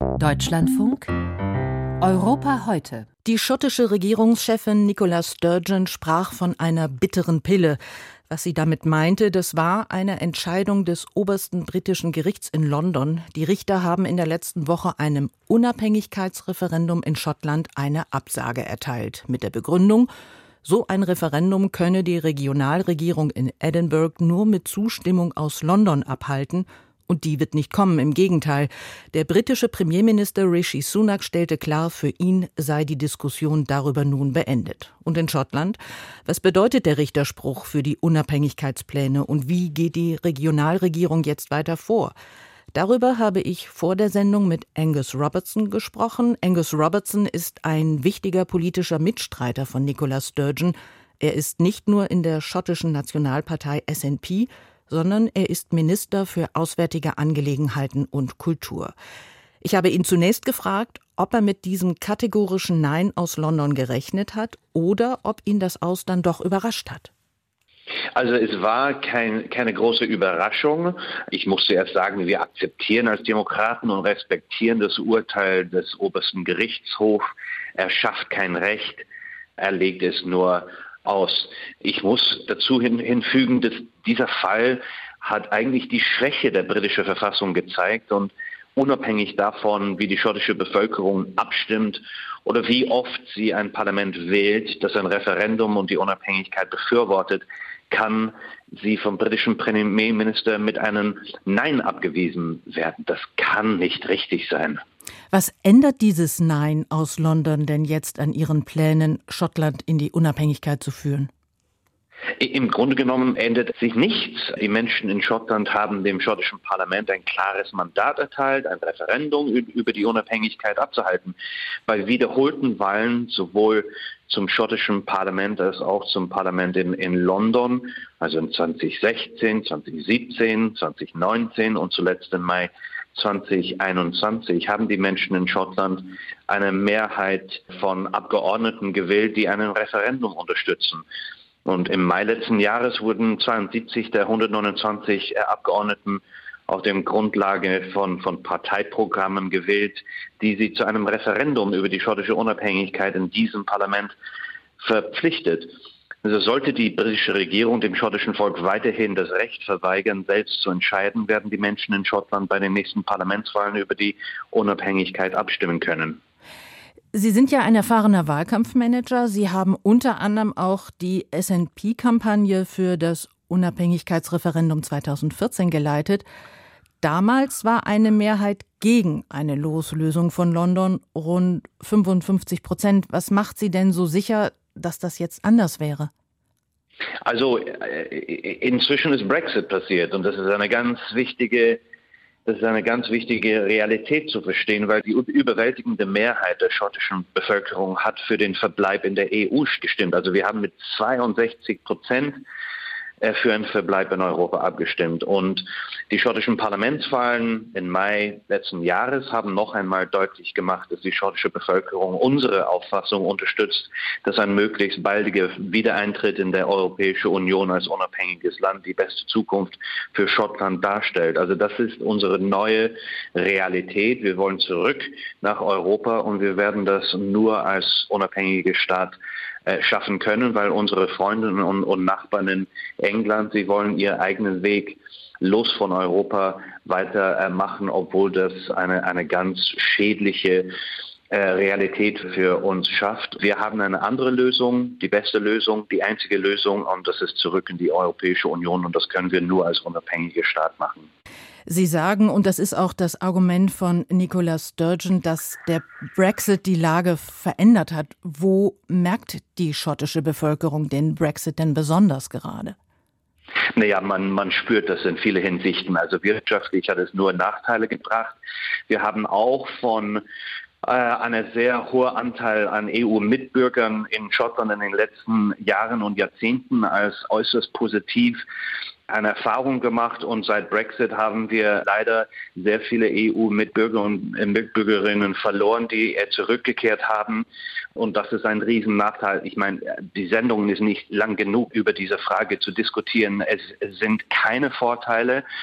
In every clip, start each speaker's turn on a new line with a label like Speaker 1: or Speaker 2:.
Speaker 1: Deutschlandfunk Europa heute.
Speaker 2: Die schottische Regierungschefin Nicola Sturgeon sprach von einer bitteren Pille. Was sie damit meinte, das war eine Entscheidung des obersten britischen Gerichts in London. Die Richter haben in der letzten Woche einem Unabhängigkeitsreferendum in Schottland eine Absage erteilt. Mit der Begründung, so ein Referendum könne die Regionalregierung in Edinburgh nur mit Zustimmung aus London abhalten. Und die wird nicht kommen, im Gegenteil. Der britische Premierminister Rishi Sunak stellte klar, für ihn sei die Diskussion darüber nun beendet. Und in Schottland? Was bedeutet der Richterspruch für die Unabhängigkeitspläne und wie geht die Regionalregierung jetzt weiter vor? Darüber habe ich vor der Sendung mit Angus Robertson gesprochen. Angus Robertson ist ein wichtiger politischer Mitstreiter von Nicola Sturgeon. Er ist nicht nur in der schottischen Nationalpartei SNP, sondern er ist Minister für Auswärtige Angelegenheiten und Kultur. Ich habe ihn zunächst gefragt, ob er mit diesem kategorischen Nein aus London gerechnet hat oder ob ihn das Aus dann doch überrascht hat.
Speaker 3: Also es war keine große Überraschung. Ich muss zuerst sagen, wir akzeptieren als Demokraten und respektieren das Urteil des obersten Gerichtshofs. Er schafft kein Recht, er legt es nur aus. Ich muss dazu hinfügen, dass dieser Fall hat eigentlich die Schwäche der britischen Verfassung gezeigt und unabhängig davon, wie die schottische Bevölkerung abstimmt oder wie oft sie ein Parlament wählt, das ein Referendum und die Unabhängigkeit befürwortet, kann sie vom britischen Premierminister mit einem Nein abgewiesen werden. Das kann nicht richtig sein.
Speaker 2: Was ändert dieses Nein aus London denn jetzt an ihren Plänen, Schottland in die Unabhängigkeit zu führen?
Speaker 3: Im Grunde genommen ändert sich nichts. Die Menschen in Schottland haben dem schottischen Parlament ein klares Mandat erteilt, ein Referendum über die Unabhängigkeit abzuhalten. Bei wiederholten Wahlen sowohl zum schottischen Parlament als auch zum Parlament in London, also in 2016, 2017, 2019 und zuletzt im Mai 2021 haben die Menschen in Schottland eine Mehrheit von Abgeordneten gewählt, die ein Referendum unterstützen. Und im Mai letzten Jahres wurden 72 der 129 Abgeordneten auf der Grundlage von Parteiprogrammen gewählt, die sie zu einem Referendum über die schottische Unabhängigkeit in diesem Parlament verpflichtet. Also sollte die britische Regierung dem schottischen Volk weiterhin das Recht verweigern, selbst zu entscheiden, werden die Menschen in Schottland bei den nächsten Parlamentswahlen über die Unabhängigkeit abstimmen können.
Speaker 2: Sie sind ja ein erfahrener Wahlkampfmanager. Sie haben unter anderem auch die SNP-Kampagne für das Unabhängigkeitsreferendum 2014 geleitet. Damals war eine Mehrheit gegen eine Loslösung von London, rund 55%. Was macht Sie denn so sicher, dass das jetzt anders wäre?
Speaker 3: Also inzwischen ist Brexit passiert und das ist eine ganz wichtige Realität zu verstehen, weil die überwältigende Mehrheit der schottischen Bevölkerung hat für den Verbleib in der EU gestimmt. Also wir haben mit 62% für einen Verbleib in Europa abgestimmt. Und die schottischen Parlamentswahlen im Mai letzten Jahres haben noch einmal deutlich gemacht, dass die schottische Bevölkerung unsere Auffassung unterstützt, dass ein möglichst baldiger Wiedereintritt in der Europäischen Union als unabhängiges Land die beste Zukunft für Schottland darstellt. Also das ist unsere neue Realität. Wir wollen zurück nach Europa und wir werden das nur als unabhängiger Staat schaffen können, weil unsere Freunde und Nachbarn in England, sie wollen ihren eigenen Weg los von Europa weiter machen, obwohl das eine ganz schädliche Realität für uns schafft. Wir haben eine andere Lösung, die beste Lösung, die einzige Lösung und das ist zurück in die Europäische Union und das können wir nur als unabhängiger Staat machen.
Speaker 2: Sie sagen, und das ist auch das Argument von Nicola Sturgeon, dass der Brexit die Lage verändert hat. Wo merkt die schottische Bevölkerung den Brexit denn besonders gerade?
Speaker 3: Naja, man spürt das in vielen Hinsichten. Also wirtschaftlich hat es nur Nachteile gebracht. Wir haben auch von einer sehr hohen Anteil an EU-Mitbürgern in Schottland in den letzten Jahren und Jahrzehnten als äußerst positiv eine Erfahrung gemacht und seit Brexit haben wir leider sehr viele EU-Mitbürger und Mitbürgerinnen verloren, die zurückgekehrt haben und das ist ein Riesennachteil. Ich meine, die Sendung ist nicht lang genug über diese Frage zu diskutieren. Es sind keine Vorteile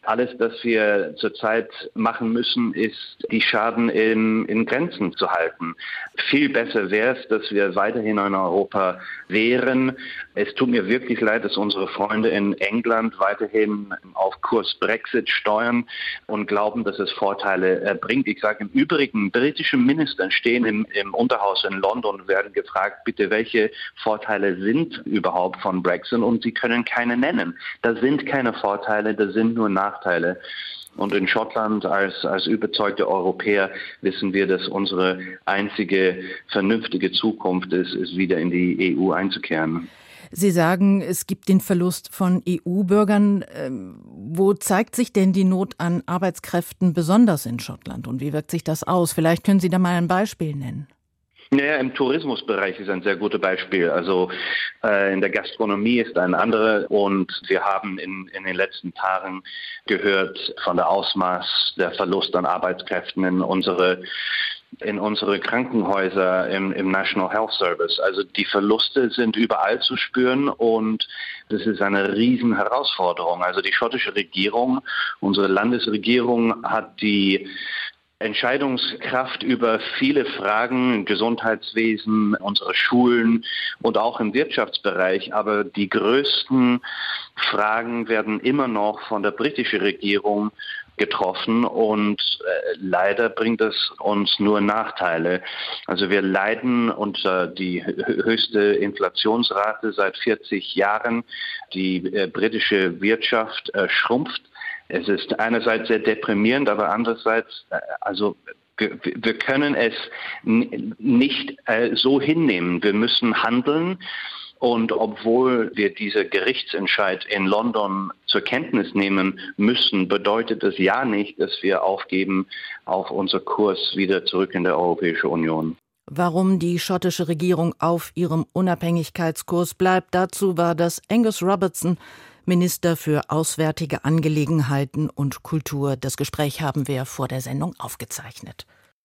Speaker 3: Alles, das wir zurzeit machen müssen, ist, die Schaden in Grenzen zu halten. Viel besser wäre es, dass wir weiterhin in Europa wären. Es tut mir wirklich leid, dass unsere Freunde in England weiterhin auf Kurs Brexit steuern und glauben, dass es Vorteile bringt. Ich sage im Übrigen, britische Minister stehen im Unterhaus in London und werden gefragt, bitte, welche Vorteile sind überhaupt von Brexit? Und sie können keine nennen. Da sind keine Vorteile, da sind nur Nachteile. Und in Schottland als überzeugte Europäer wissen wir, dass unsere einzige vernünftige Zukunft ist, wieder in die EU einzukehren.
Speaker 2: Sie sagen, es gibt den Verlust von EU-Bürgern. Wo zeigt sich denn die Not an Arbeitskräften besonders in Schottland und wie wirkt sich das aus? Vielleicht können Sie da mal ein Beispiel nennen.
Speaker 3: Naja, im Tourismusbereich ist ein sehr gutes Beispiel. Also in der Gastronomie ist ein anderer und wir haben in den letzten Tagen gehört von der Ausmaß der Verlust an Arbeitskräften in unsere Krankenhäuser im National Health Service. Also die Verluste sind überall zu spüren und das ist eine riesen Herausforderung. Also die schottische Regierung, unsere Landesregierung hat die Entscheidungskraft über viele Fragen im Gesundheitswesen, unsere Schulen und auch im Wirtschaftsbereich. Aber die größten Fragen werden immer noch von der britischen Regierung getroffen und leider bringt es uns nur Nachteile. Also wir leiden unter die höchste Inflationsrate seit 40 Jahren. Die britische Wirtschaft schrumpft. Es ist einerseits sehr deprimierend, aber andererseits, also wir können es nicht so hinnehmen. Wir müssen handeln. Und obwohl wir diese Gerichtsentscheid in London zur Kenntnis nehmen müssen, bedeutet das ja nicht, dass wir aufgeben auf unser Kurs wieder zurück in der Europäische Union.
Speaker 2: Warum die schottische Regierung auf ihrem Unabhängigkeitskurs bleibt, dazu war das Angus Robertson, Minister für Auswärtige Angelegenheiten und Kultur. Das Gespräch haben wir vor der Sendung aufgezeichnet.